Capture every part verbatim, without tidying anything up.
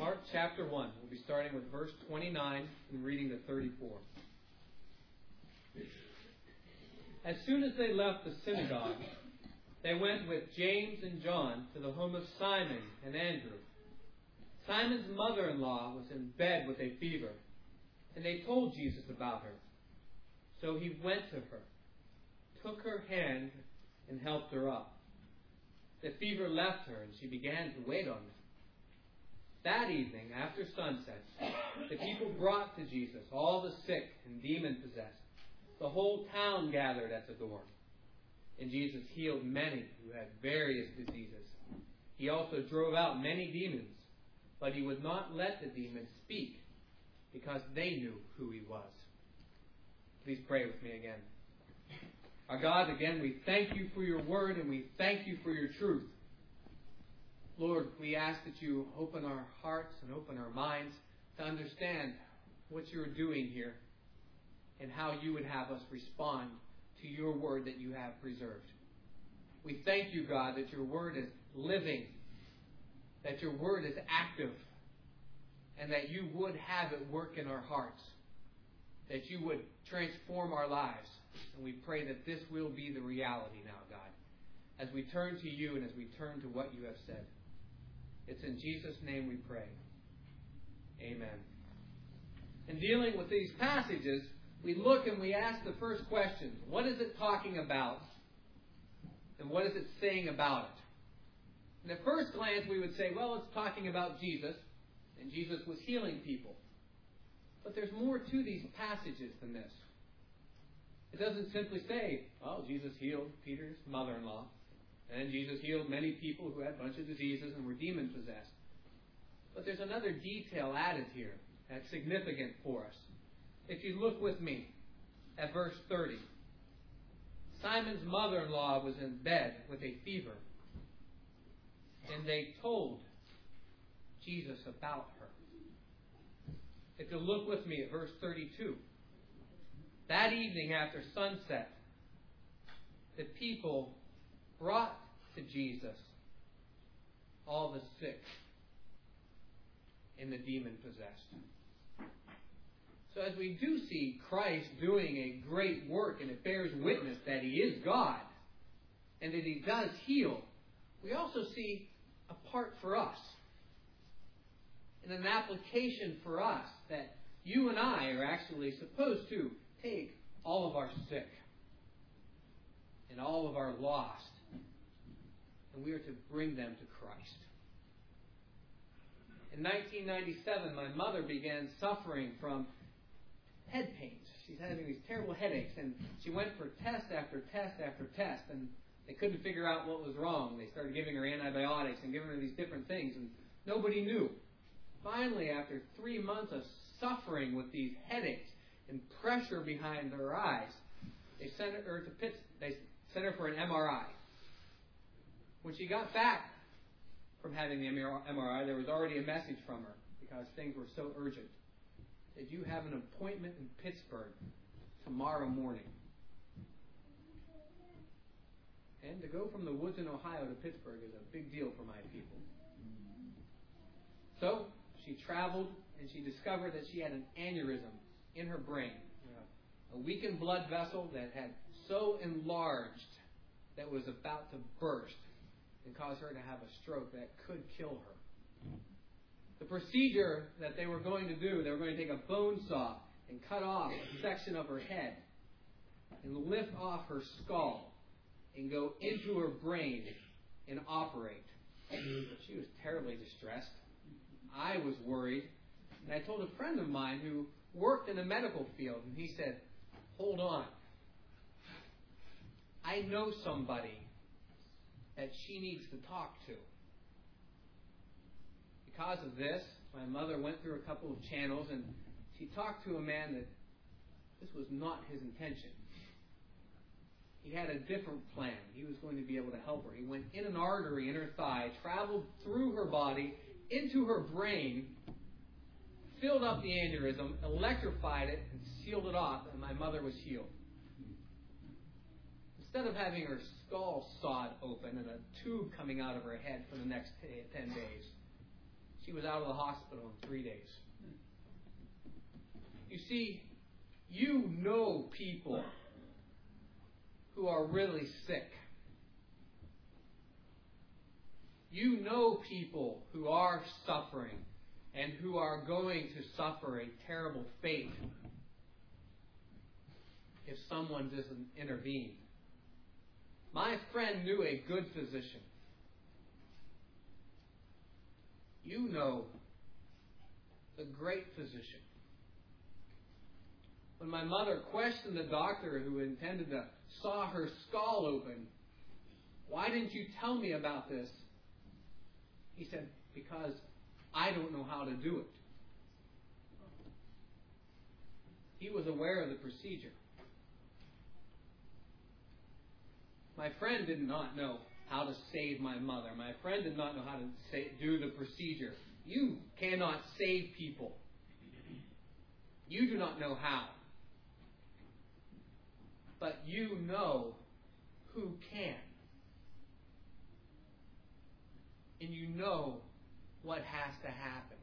Mark chapter one. We'll be starting with verse twenty-nine and reading to thirty-four. As soon as they left the synagogue, they went with James and John to the home of Simon and Andrew. Simon's mother-in-law was in bed with a fever, and they told Jesus about her. So he went to her, took her hand, and helped her up. The fever left her, and she began to wait on them. That evening, after sunset, the people brought to Jesus all the sick and demon-possessed. The whole town gathered at the door. And Jesus healed many who had various diseases. He also drove out many demons, but he would not let the demons speak because they knew who he was. Please pray with me again. Our God, again, we thank you for your word and we thank you for your truth. Lord, we ask that you open our hearts and open our minds to understand what you're doing here and how you would have us respond to your word that you have preserved. We thank you, God, that your word is living, that your word is active, and that you would have it work in our hearts, that you would transform our lives. And we pray that this will be the reality now, God, as we turn to you and as we turn to what you have said. It's in Jesus' name we pray. Amen. In dealing with these passages, we look and we ask the first question: what is it talking about? And what is it saying about it? And at first glance, we would say, well, it's talking about Jesus, and Jesus was healing people. But there's more to these passages than this. It doesn't simply say, well, Jesus healed Peter's mother-in-law, and Jesus healed many people who had a bunch of diseases and were demon-possessed. But there's another detail added here that's significant for us. If you look with me at verse thirty, Simon's mother-in-law was in bed with a fever, and they told Jesus about her. If you look with me at verse thirty-two, that evening after sunset, the people brought to Jesus all the sick and the demon-possessed. So as we do see Christ doing a great work, and it bears witness that he is God and that he does heal, we also see a part for us and an application for us that you and I are actually supposed to take all of our sick and all of our lost, and we are to bring them to Christ. In nineteen ninety-seven, my mother began suffering from head pains. She's having these terrible headaches, and she went for test after test after test, and they couldn't figure out what was wrong. They started giving her antibiotics and giving her these different things, and nobody knew. Finally, after three months of suffering with these headaches and pressure behind her eyes, they sent her to Pitts. They sent her for an M R I. When she got back from having the M R I, there was already a message from her because things were so urgent. That you have an appointment in Pittsburgh tomorrow morning. And to go from the woods in Ohio to Pittsburgh is a big deal for my people. So she traveled and she discovered that she had an aneurysm in her brain. A weakened blood vessel that had so enlarged that was about to burst and cause her to have a stroke that could kill her. The procedure that they were going to do, they were going to take a bone saw and cut off a section of her head and lift off her skull and go into her brain and operate. She was terribly distressed. I was worried. And I told a friend of mine who worked in the medical field, and he said, hold on. I know somebody that she needs to talk to. Because of this, my mother went through a couple of channels and she talked to a man that this was not his intention. He had a different plan. He was going to be able to help her. He went in an artery in her thigh, traveled through her body, into her brain, filled up the aneurysm, electrified it, and sealed it off, and my mother was healed. Instead of having her skull sawed open and a tube coming out of her head for the next ten days, she was out of the hospital in three days. You see, you know people who are really sick. You know people who are suffering and who are going to suffer a terrible fate if someone doesn't intervene. My friend knew a good physician. You know the great physician. When my mother questioned the doctor who intended to saw her skull open, "Why didn't you tell me about this?" He said, "Because I don't know how to do it." He was aware of the procedure. My friend did not know how to save my mother. My friend did not know how to say, do the procedure. You cannot save people. You do not know how. But you know who can. And you know what has to happen.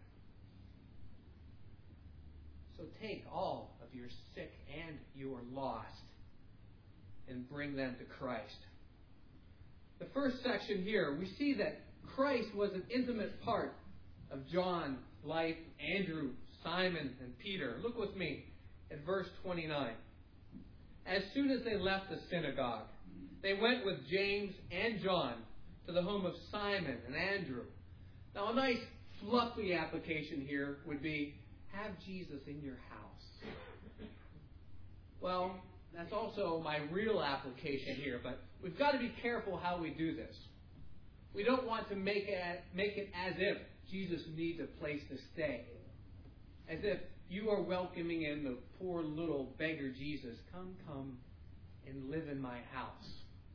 So take all of your sick and your lost and bring them to Christ. The first section here, we see that Christ was an intimate part of John's life, Andrew, Simon, and Peter. Look with me at verse twenty-nine. As soon as they left the synagogue, they went with James and John to the home of Simon and Andrew. Now, a nice fluffy application here would be, have Jesus in your house. Well, that's also my real application here, but we've got to be careful how we do this. We don't want to make it, make it as if Jesus needs a place to stay. As if you are welcoming in the poor little beggar Jesus. Come, come, and live in my house.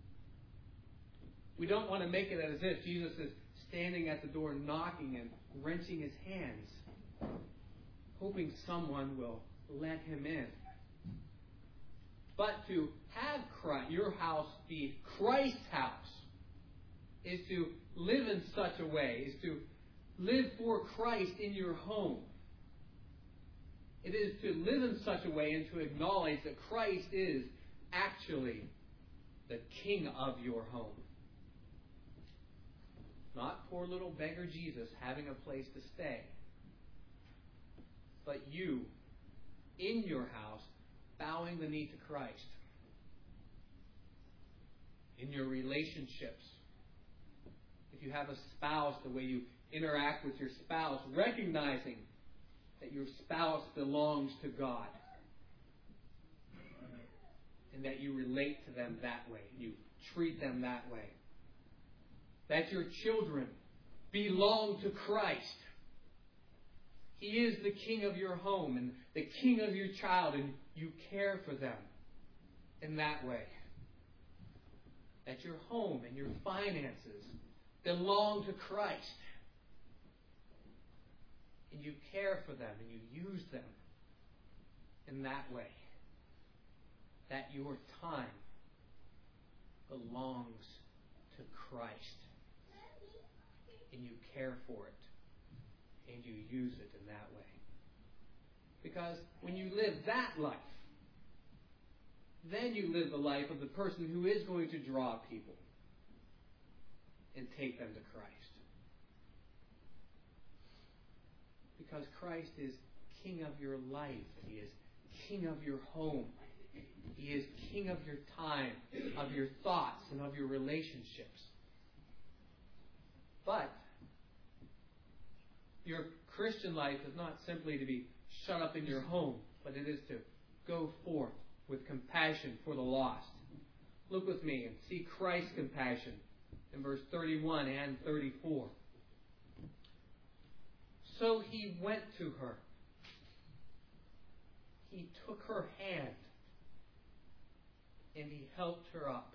We don't want to make it as if Jesus is standing at the door knocking and wrenching his hands, hoping someone will let him in. But to have Christ, your house be Christ's house is to live in such a way, is to live for Christ in your home. It is to live in such a way and to acknowledge that Christ is actually the King of your home. Not poor little beggar Jesus having a place to stay, but you in your house bowing the knee to Christ. In your relationships, if you have a spouse, the way you interact with your spouse, recognizing that your spouse belongs to God and that you relate to them that way, you treat them that way. That your children belong to Christ. He is the King of your home and the King of your child, and you care for them in that way. That your home and your finances belong to Christ. And you care for them and you use them in that way. That your time belongs to Christ. And you care for it. And you use it in that way. Because when you live that life, then you live the life of the person who is going to draw people and take them to Christ. Because Christ is King of your life. He is King of your home. He is King of your time, of your thoughts, and of your relationships. But your Christian life is not simply to be shut up in your home, but it is to go forth with compassion for the lost. Look with me and see Christ's compassion in verse thirty-one and thirty-four. So he went to her. He took her hand and he helped her up.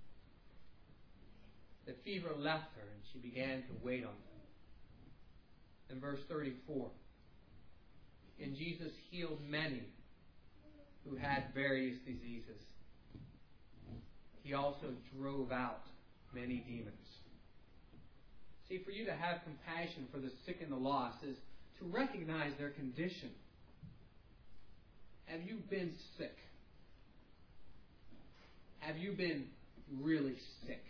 The fever left her and she began to wait on him. In verse thirty-four, and Jesus healed many who had various diseases. He also drove out many demons. See, for you to have compassion for the sick and the lost is to recognize their condition. Have you been sick? Have you been really sick?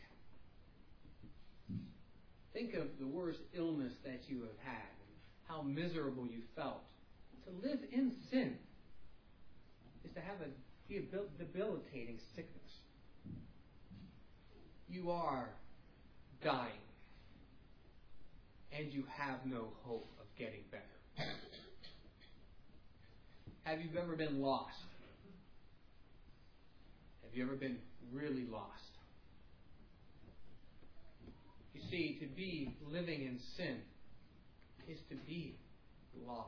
Think of the worst illness that you have had and how miserable you felt. To live in sin is to have a debilitating sickness. You are dying, and you have no hope of getting better. Have you ever been lost? Have you ever been really lost? You see, to be living in sin is to be lost.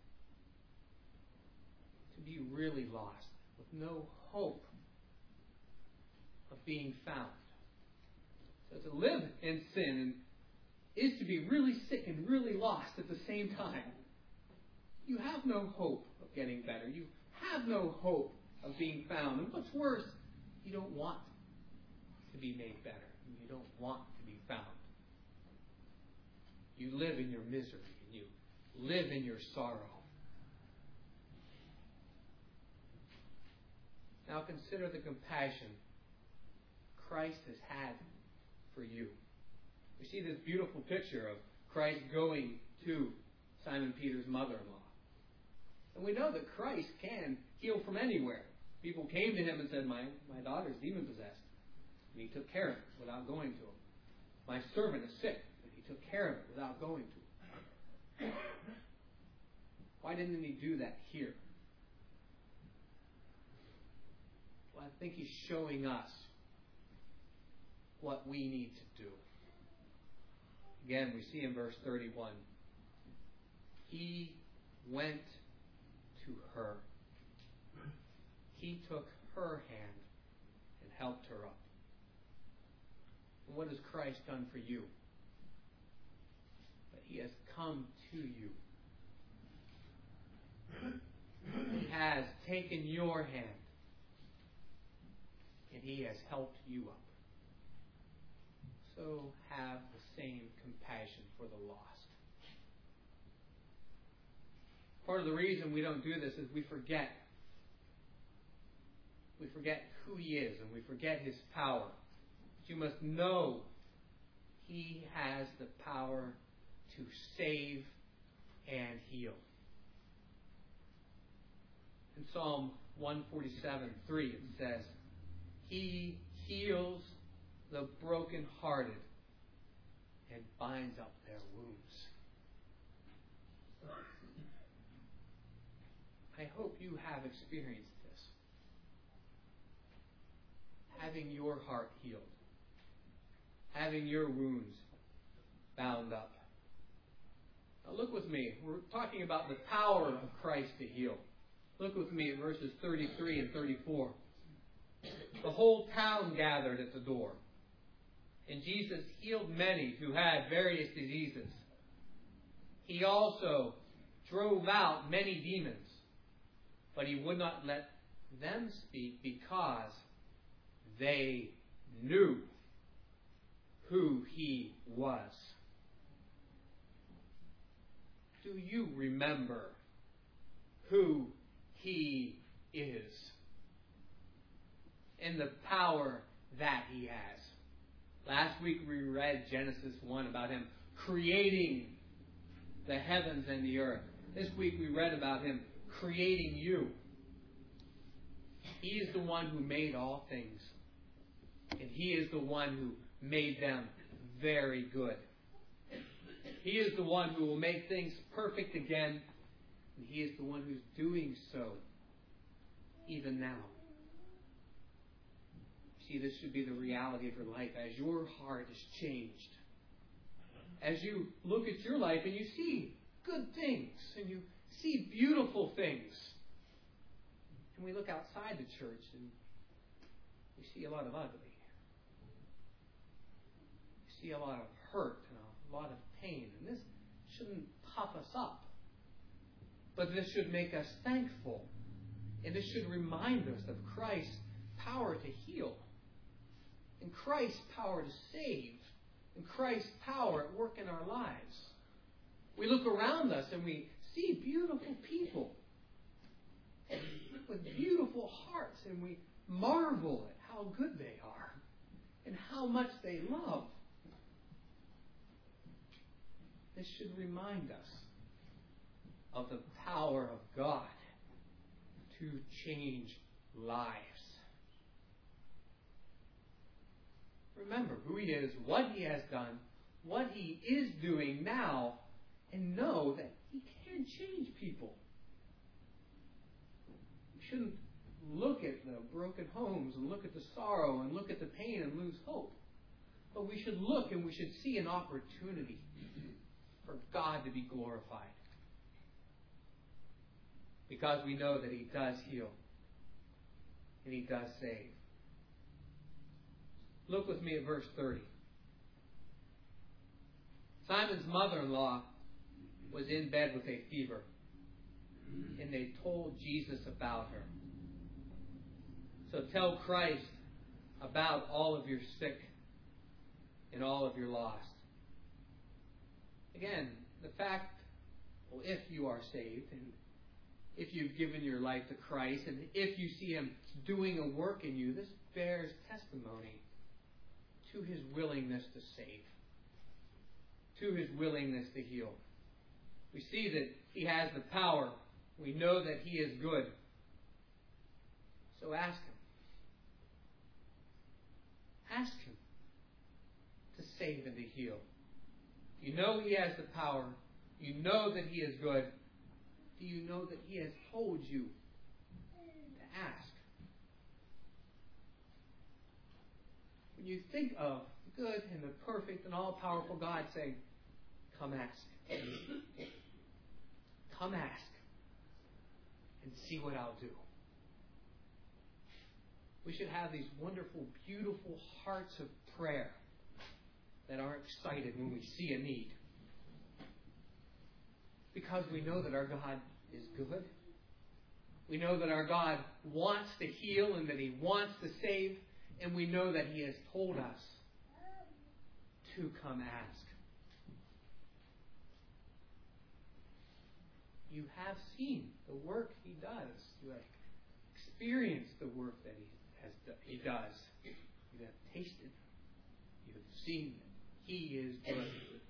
To be really lost, with no hope of being found. So to live in sin is to be really sick and really lost at the same time. You have no hope of getting better. You have no hope of being found. And what's worse, you don't want to be made better. You don't want to be found. You live in your misery and you live in your sorrow. Now consider the compassion Christ has had for you. We see this beautiful picture of Christ going to Simon Peter's mother-in-law. And we know that Christ can heal from anywhere. People came to him and said, my, my daughter's demon-possessed. And he took care of it without going to him. My servant is sick. And he took care of it without going to him. Why didn't he do that here? Well, I think he's showing us what we need to do. Again, we see in verse thirty-one, he went to her. He took her hand and helped her up. And what has Christ done for you? That he has come to you. He has taken your hand and he has helped you up. So have the same compassion for the lost. Part of the reason we don't do this is we forget. We forget who he is and we forget his power. But you must know he has the power to save and heal. In Psalm one forty-seven three it says, he heals the brokenhearted and binds up their wounds. I hope you have experienced this. Having your heart healed. Having your wounds bound up. Now look with me. We're talking about the power of Christ to heal. Look with me at verses thirty-three and thirty-four. The whole town gathered at the door. And Jesus healed many who had various diseases. He also drove out many demons, but he would not let them speak because they knew who he was. Do you remember who he is and the power that he has? Last week we read Genesis one about him creating the heavens and the earth. This week we read about him creating you. He is the one who made all things. And he is the one who made them very good. He is the one who will make things perfect again. And he is the one who's doing so even now. See, this should be the reality of your life as your heart is changed. As you look at your life and you see good things and you see beautiful things. And we look outside the church and we see a lot of ugly. We see a lot of hurt and a lot of pain. And this shouldn't puff us up. But this should make us thankful. And this should remind us of Christ's power to heal. And Christ's power to save. and Christ's power at work in our lives. We look around us and we see beautiful people with beautiful hearts, and we marvel at how good they are and how much they love. This should remind us of the power of God to change lives. Remember who He is, what He has done, what He is doing now, and know that He can change people. We shouldn't look at the broken homes and look at the sorrow and look at the pain and lose hope. But we should look and we should see an opportunity for God to be glorified. Because we know that He does heal and He does save. Look with me at verse thirty. Simon's mother-in-law was in bed with a fever, and they told Jesus about her. So tell Christ about all of your sick and all of your lost. Again, the fact, well, if you are saved, and if you've given your life to Christ, and if you see Him doing a work in you, this bears testimony to His willingness to save, to His willingness to heal. We see that He has the power. We know that He is good. So ask Him. Ask Him to save and to heal. You know He has the power. You know that He is good. Do you know that He has told you to ask? When you think of the good and the perfect and all-powerful God saying, come ask. Come ask and see what I'll do. We should have these wonderful, beautiful hearts of prayer that are excited when we see a need. Because we know that our God is good. We know that our God wants to heal and that He wants to save. And we know that He has told us to come ask. You have seen the work He does. You have experienced the work that He has done, He does. You have tasted. You have seen that He is good.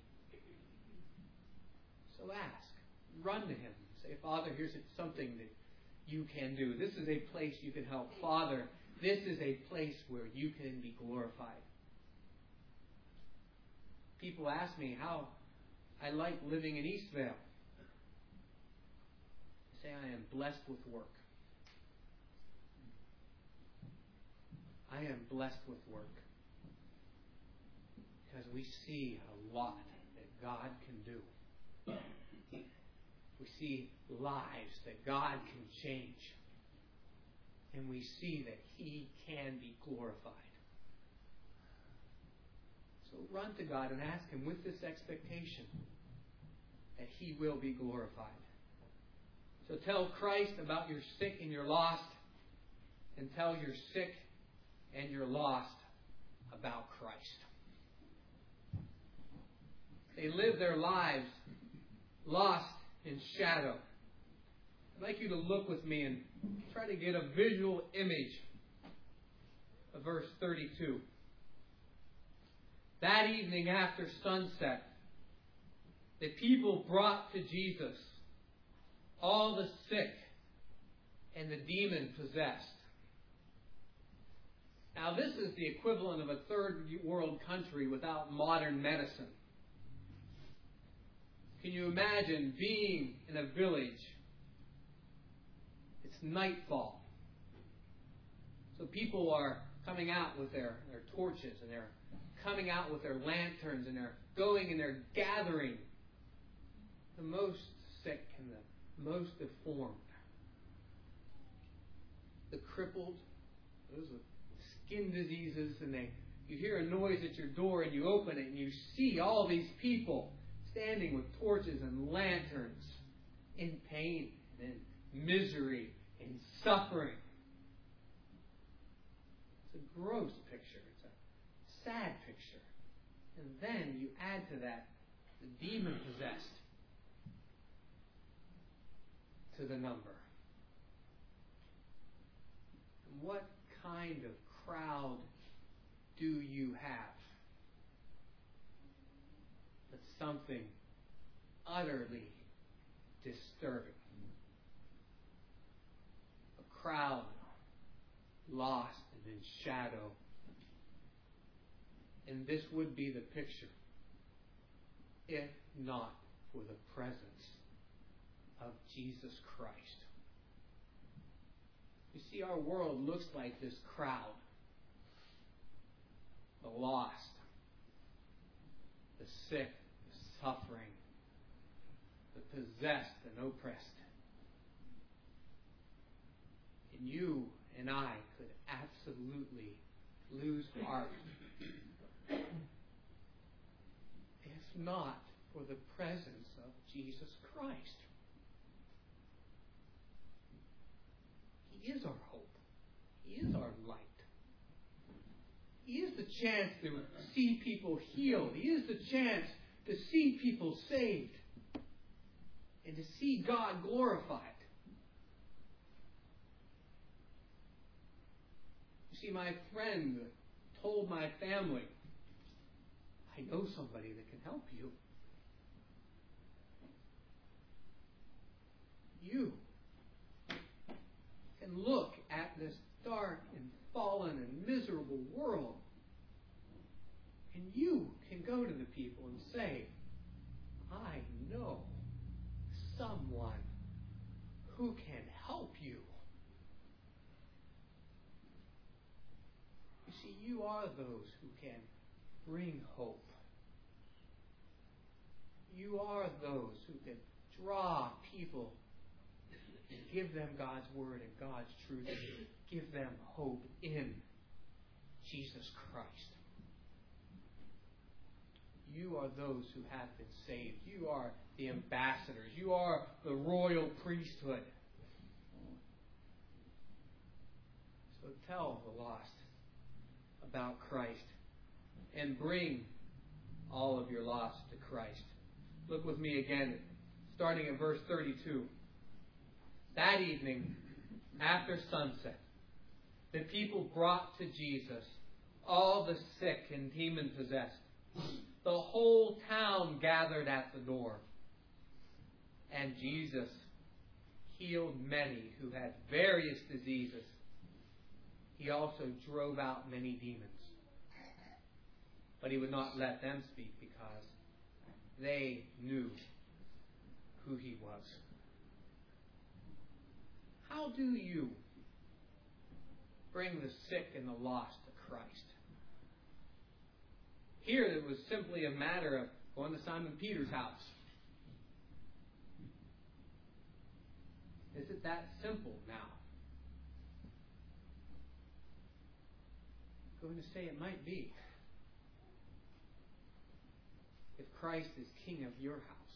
So ask. Run to Him. Say, Father, here's something that you can do. This is a place you can help. Father, this is a place where you can be glorified. People ask me how I like living in Eastvale. I say I am blessed with work. I am blessed with work. Because we see a lot that God can do. We see lives that God can change. And we see that He can be glorified. So run to God and ask Him with this expectation that He will be glorified. So tell Christ about your sick and your lost, and tell your sick and your lost about Christ. They live their lives lost in shadow. I'd like you to look with me and try to get a visual image of verse thirty-two. That evening after sunset, the people brought to Jesus all the sick and the demon-possessed. Now, this is the equivalent of a third world country without modern medicine. Can you imagine being in a village? It's nightfall. So people are coming out with their, their torches, and they're coming out with their lanterns, and they're going and they're gathering the most sick and the most deformed. The crippled, those with skin diseases, and they you hear a noise at your door and you open it and you see all these people standing with torches and lanterns in pain and in misery and suffering. It's a gross picture. It's a sad picture. And then you add to that the demon-possessed to the number. And what kind of crowd do you have? That's something utterly disturbing. A crowd lost and in shadow. And this would be the picture, if not for the presence of Jesus Christ. You see, our world looks like this crowd. The lost, the sick, the suffering, the possessed and oppressed. And you and I could absolutely lose heart if not for the presence of Jesus Christ. He is our hope. He is our light. He is the chance to see people healed. He is the chance to see people saved and to see God glorified. You see, my friend told my family, I know somebody that can help you. You can look at this dark and fallen and miserable world, and you can go to the people and say, I know someone who can help you. You see, you are those who can bring hope. You are those who can draw people and give them God's Word and God's truth, and give them hope in Jesus Christ. You are those who have been saved. You are the ambassadors. You are the royal priesthood. So tell the lost about Christ and bring all of your lost to Christ. Look with me again, starting at verse thirty-two. That evening, after sunset, the people brought to Jesus all the sick and demon-possessed. The whole town gathered at the door. And Jesus healed many who had various diseases. He also drove out many demons. But he would not let them speak because they knew who he was. How do you bring the sick and the lost to Christ? Here it was simply a matter of going to Simon Peter's house. Is it that simple now? I'm going to say it might be. If Christ is king of your house,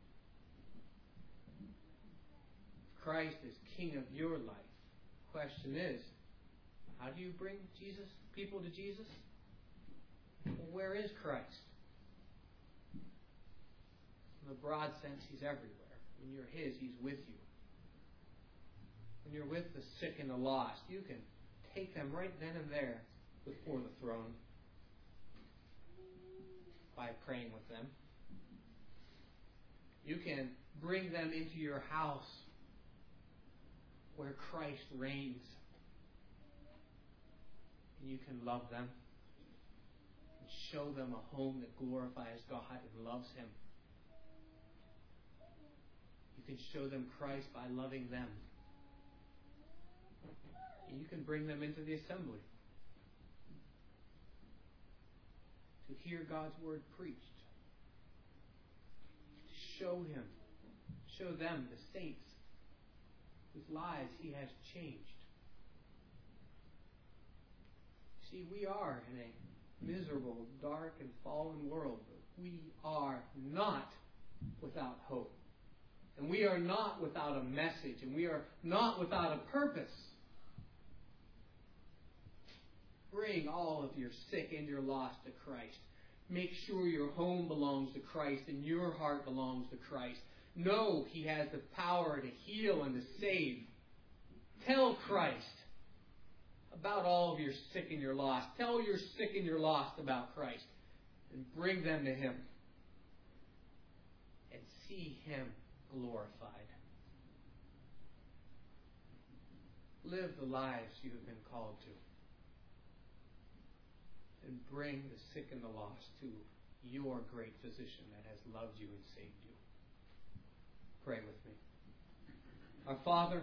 if Christ is king of your life, the question is, how do you bring Jesus, people to Jesus? Well, where is Christ? In the broad sense, he's everywhere. When you're his, he's with you. When you're with the sick and the lost, you can take them right then and there before the throne by praying with them. You can bring them into your house where Christ reigns. And you can love them and show them a home that glorifies God and loves him. You can show them Christ by loving them. And you can bring them into the assembly to hear God's word preached, to show him, show them, the saints, whose lives he has changed. See, we are in a miserable, dark, and fallen world, but we are not without hope. And we are not without a message, and we are not without a purpose. Bring all of your sick and your lost to Christ. make sure your home belongs to Christ and your heart belongs to Christ. Know He has the power to heal and to save. Tell Christ about all of your sick and your lost. Tell your sick and your lost about Christ and bring them to Him and see Him glorified. Live the lives you have been called to and bring the sick and the lost to your great physician that has loved you and saved you. Pray with me. Our Father,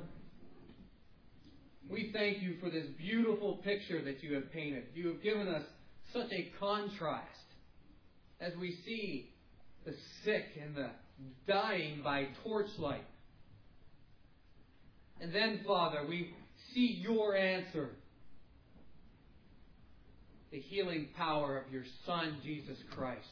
we thank you for this beautiful picture that you have painted. You have given us such a contrast as we see the sick and the dying by torchlight. And then, Father, we see your answer. The healing power of your Son, Jesus Christ.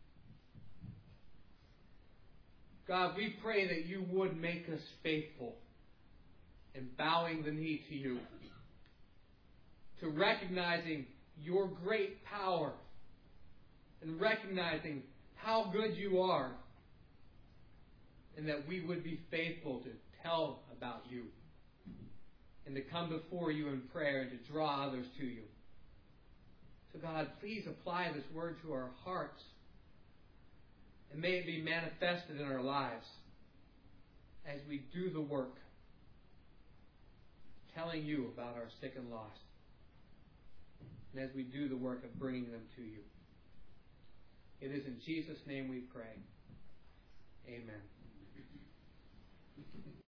God, we pray that you would make us faithful in bowing the knee to you, to recognizing your great power and recognizing how good you are, and that we would be faithful to tell about you and to come before you in prayer and to draw others to you. So God, please apply this word to our hearts, and may it be manifested in our lives as we do the work, telling you about our sick and lost, and as we do the work of bringing them to you. It is in Jesus' name we pray. Amen.